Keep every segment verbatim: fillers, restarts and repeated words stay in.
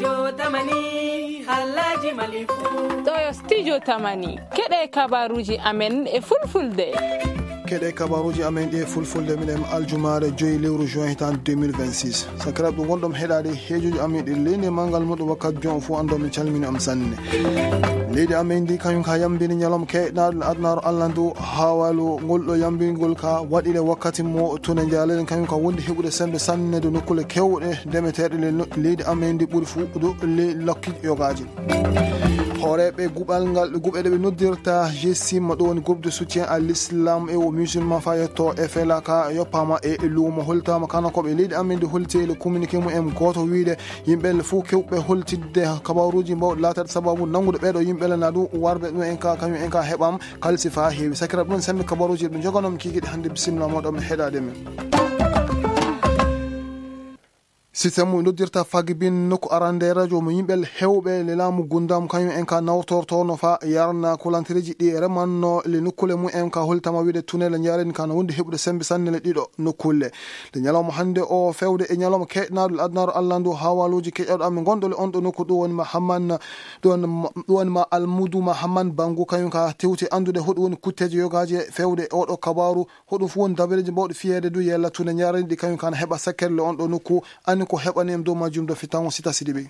Studio Tamani Halaji Malifu Doyo Studio Tamani Kede kabaruji amen e fulfulde Kede kabaruji amen e fulfulde minem aljumare joyi lewru juin hitan deux mille vingt-six sakrab dum gondom hedade hejuji amen de lene mangal mudo wakat jon fu ando mi calmini am sanne leydi amen di kanyum ka yambini nyalom ke dal adnar allandu hawalu goldo yambingol ka wadile wakati mo tuna jalen kanyum ka wondi hebude sembe sanne do nokule kewde demetede leydi amen di buri fu do le lokki yogaji horeɓe gubal ngal gubbe de noddirta jessim do woni groupe de soutien à l'islam et aux musulmans fayato e felaka yopama e lumo holtama kana ko be leydi amen di holtele communiqué mu em goto wiide yimbe fu kewbe holtidde kabaruji mbaw latat sababu nangude bedo yimbe la nadu warbe no en ka kanyu en ka hebam kalsifa heewi sakira don sembe kabaruji be jogonom kigide hande bismillah modom hedade men Système noddirta fagibin noko arande radio mo yimbel hewbe le lamu gundam kanyu en ka nawtorto no fa yarna kulantiriji di remanno le nokule mu en ka holtama wide tunnel njaren kan wonde hebude sembe sannele dido nokule le nyalom hande o fewde e nyalom kednadul adnar allandu hawaluji kejado am gondole on do nokku do woni mahamman don woni ma almudu mahamman bangu kanyu ka tewti andude hodo woni kutteje yogaje fewde o do kabaru hodo fu won dabereji bawde fiyede du yella tunnel njaren di kanyu kan heba sakkerle on do nokku an ko heɓanem dow majum do fitan sita sidibe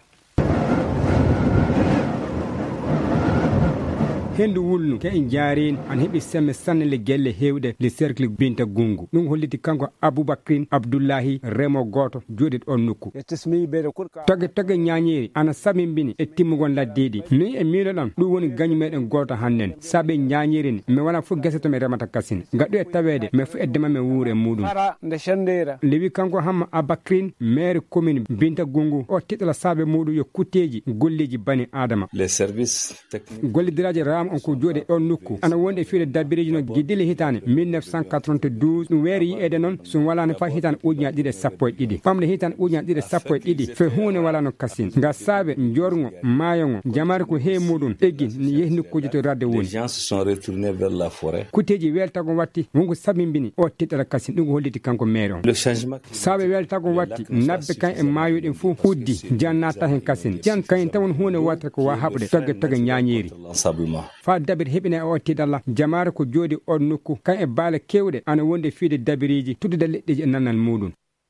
hendu wulnu ke en jaarin an heɓi semme sanne le gelle hewde le cercle binta gungu ɗum holliti kanko aboubacrin abdoullahi remo goto joɗiɗ on nokku toge toge ñañiri ana samimbini e timmugon laddiɗi ni e miiloɗon ɗum woni gañu meɗen goto hannen saaɓe ñañirini mi wona fof guese to mi remata kasine gaɗɗu e tawede mi fo eddema mi wuure muɗum lewi kanko hamma aboubacrin maire commune binta gungu o tiɗala saaɓe muɗum yo kutteji golleji bani adama les services techniques gollidiraji on ko jode on nokku ana wonde fiide dabbireji no gidile hitane mille neuf cent quatre-vingt-douze no weeri yiede non so wala ne fa hitane ujña ɗiɗe sappo e ɗiɗi famde hitane ujña ɗiɗe sappo e ɗiɗi fe hunde wala no kasin nga saabe jorgo maayongo jamare ko he muɗum eggi ni yehi nokkuji to radde woni les gens se sont retournés vers la forêt kuteji weltago watti wonko sabimbini o tiɗɗata kasin ɗum ko holliti kanko maire on le changement saabe weltago watti nabbe kan e maayoɗen fu huddi jannata hen kasin jan kayen tawon hunde watta ko wa haɓde togge togge ñañiri fa dabir heɓine o tiɗalla jamare ko jooɗi on nokku kan e baala kewɗe ana wonde fiide dabiriji tuddude leɗɗeji e nannal muɗum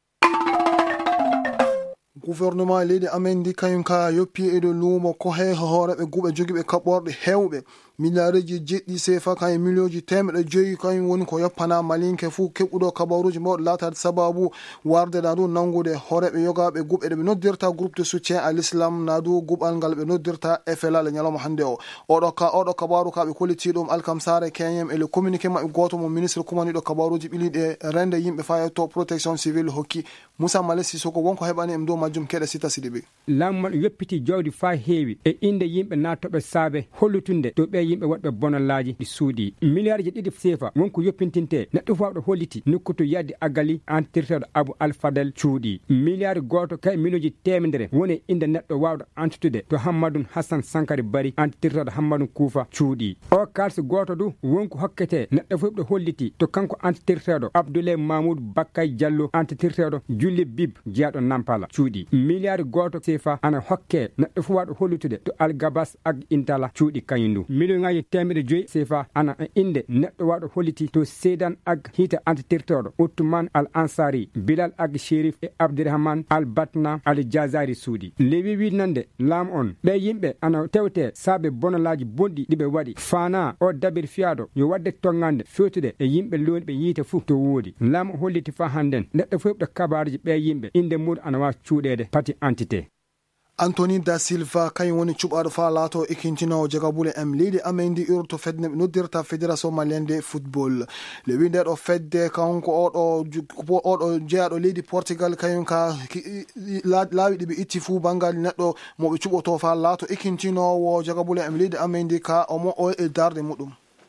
gouvernement leydi amen di kanyum ka yoppi e do lumo ko he horeɓe guɓe jogiɓe kaɓorɗe hewɓe milliardeji jeɗɗi sefa kan e millionji temedde joyi kanyum woni ko yoppana malinke fu keɓuɗo kabaruji mawɗo latade sababu warde na du nangude horeɓe yogaɓe guɓe ɗe ɓe noddirta groupe de soutien à l'islam na du guɓal ngal ɓe noddirta F L A le ñalawma hande o oɗo ka oɗo kabaru ka ɓe kolliti ɗum alkam sare keñem e le communiqué maɓɓe goto mo ministre kumaniɗo kabaruji ɓiliɗe rende yimɓe fayetto protection civile hokki Moussa Malé Sissoko wonko heɓani em dow majjum keɗe sita sidiɓe lammal yoppiti jawdi fa heewi e inde yimɓe nattoɓe saabe hollutunde to ɓe yimɓe waɗɓe bonallaji ɗi suuɗi milliards ji ɗiɗi sefa wonko yoppintinte neɗɗo fawɗo holliti nokkuto yaddi agali entirteɗo abou alfadel cuuɗi milliard goto kay million ji temedere woni inde neɗɗo wawɗo entitude to hammadou hassan sankari bari entirteɗo hammadou koufa cuuɗi o kalse goto du wonko hokkete neɗɗo fof ɗo holliti to kanko entirteɗo abdoulaye mamoudou bakkay diallo entirteɗo julli bib jeyaɗo nampala cuuɗi milliard goto sefa ana hokke neɗɗo fof waɗo hollutude to algabas ag intala cuuɗi kañum million ngaji temedde joyi sefa ana inde neɗɗo waɗo holliti to sedan ag hita entirteɗo Ousmane al ansari bilal ag sherif e abdourahmane al batna al jazari suudi lewi winande laam on ɓe yimɓe ana tewte saabe bonalaji bonɗi ɗiɓe waɗi fana o dabir fiyaɗo yo wadde tongande fewtude e yimɓe loni ɓe yiite fuu to woodi laam holliti fa hannden neɗɗo fof ɗo kabaruji ɓe yimɓe inde muɗum ana wawa cuuɗede pati entité Anthony da Silva kañum woni cuɓaɗo fa laato ikintinowo jagabule em leydi amen ndi urto fedde ɓe noddirta fédération malienne de football le wi ndeɗo fedde kanko oɗo oɗo jeeyaɗo leydi portugal kañum ka laawi ɗiɓe itti fuu bangal neɗɗo moɓe cuɓoto fa laato ikintinowo jagabule em leydi amen ndi ka omo o e darde muɗum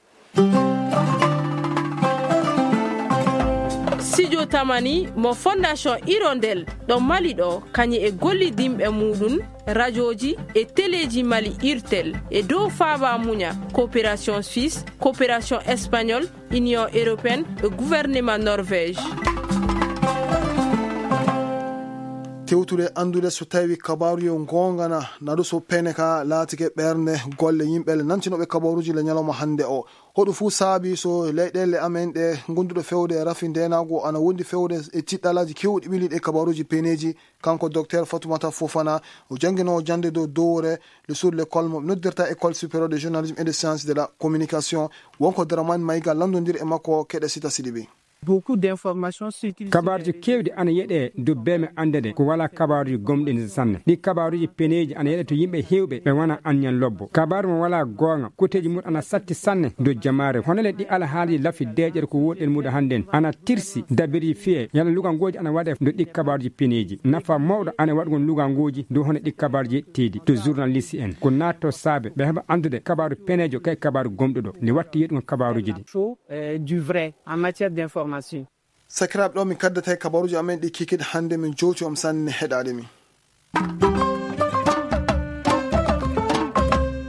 Studio Tamani mo fondation Hirondelle ɗo Mali ɗo kañi e gollidimɓe muɗum radioji e téléji Mali Irtel e dow faaba muña coopération suisse coopération espagnole union européenne e gouvernement norvège tewtude andude so tawi kabaru yo gongana nadu so pene ka laatike ɓernde golle yimɓele nantinoɓe kabaruji le ñalawma hande o hoɗo fuu saabi so leyɗele amen ɗe gonduɗo fewde e rafi ndenago ana wondi fewde e tiɗɗalaji kewɗi ɓiliɗe kabaruji peneji kanko docteur Fatoumata Fofana o jangguinowo jande dow dowre le sur l'école mo noddirta école supérieure de journalisme et de sciences de la communication wonko Dramane Mayiga landodir e makko keɗe Sita Sidibé. Beaucoup d'informations circulent. Kabaruji kewɗi ana yeɗe do beme andede ko wala kabaruji gomɗi sanne ɗi kabaruji peneji ana yeɗe to yimɓe hewɓe ɓe wona anyan lobbo kabaru mo wala gonga kuteji mum ana satti sanne do jamare honole ɗi ala haali lafi deƴere ko woɗen muɗa handen ana tirsi dabiri fiye yala lugangoji ana waɗe do ɗi kabaruji peneji nafa mawɗo ana waɗgon lugangoji do hono ɗi kabaruji yettidi to journaliste en ko natto saabe ɓe heɓa andude kabaru penejo kay kabaru gomɗuɗo ni watti yeɗugon kabaruji ɗi du vrai en matière d'information. Sakiraɓe ɗo min kaddata e kabaruji amen ɗi kikiɗe hande min jowti om sanne heɗade min.